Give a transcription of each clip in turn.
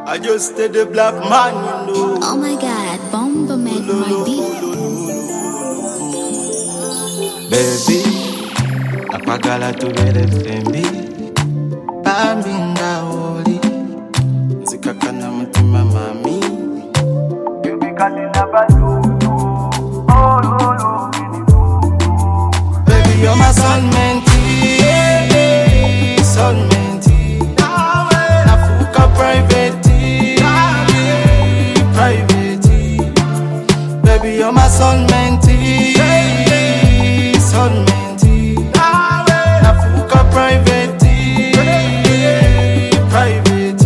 I just stay the black man, you know. Oh my God, Bomba made my beat. Baby, akwagala tubere fembi bambi nga oli nzikakana mutima mami yubikane n'abalulu baby you're my soulmate, soulmate nafuka private, private baby you're my soulmate, soulmate nafuka private, private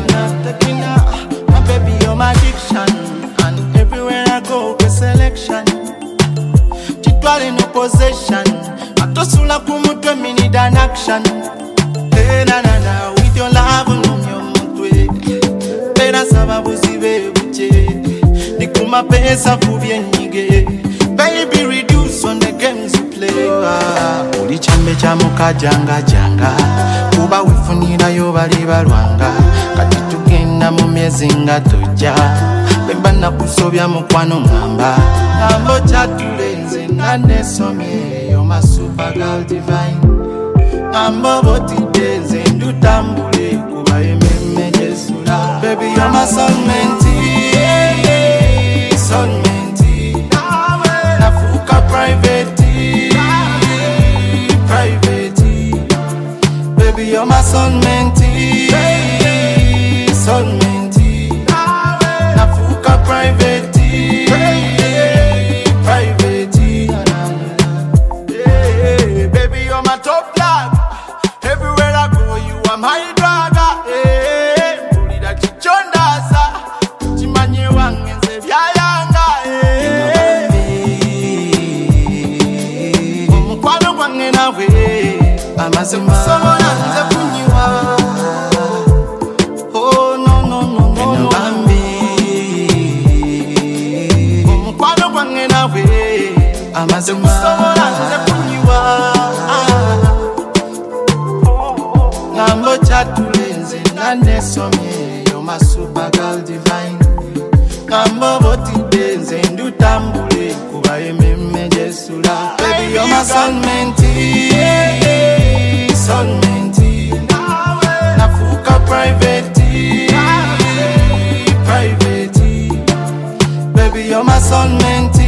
my baby you're my addiction and everywhere I go get selection chitwale no possession atosula kumutwe me need an action hey na na na with your love numyo mutwe pera sababu zibe buche nikuma pesa fubye nyige baby reduce on the games you play uli chambe cha mukajanga janga kuba wifunira yo bali balwanga kati tugenda mu myezi nga tojja bemba nakusobya mukwano ngamba ngambo kyatulenze nanesomye yo my super girl divine ngambo botidenze ndutambule kuba ememme jesula baby you're my soulmate, soulmate nafuka private, private baby you're my soulmate, soulmate nafuka private, private hey, baby you're my top dog everywhere I go you are my drug hey, mulida chichondaza chimanye wangenze byayanga omukwano gwange nawe amazima sobola nze kunyiwa oh no no no no no bambi omukwano gwange nawe amazima sobola nze kunyiwa ngambo kyatulenze nanesomye yo my super girl divine ngambo botidenze ndutambule kuba ememme jesula baby you're my soulmate, soulmate nafuka private, private baby you're my soulmate,